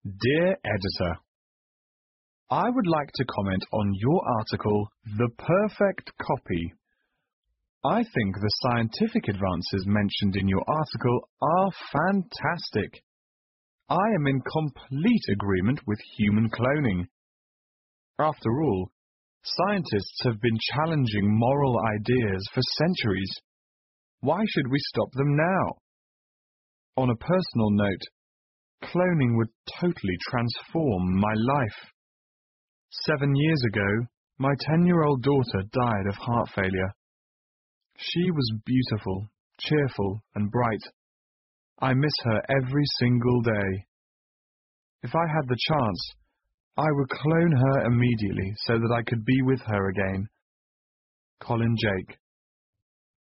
Dear Editor, I would like to comment on your article, The Perfect Copy. I think the scientific advances mentioned in your article are fantastic. I am in complete agreement with human cloning. After all, scientists have been challenging moral ideas for centuries. Why should we stop them now? On a personal note, cloning would totally transform my life. 7 years ago, my 10-year-old daughter died of heart failure. She was beautiful, cheerful, and bright. I miss her every single day. If I had the chance, I would clone her immediately so that I could be with her again. Colin Jake.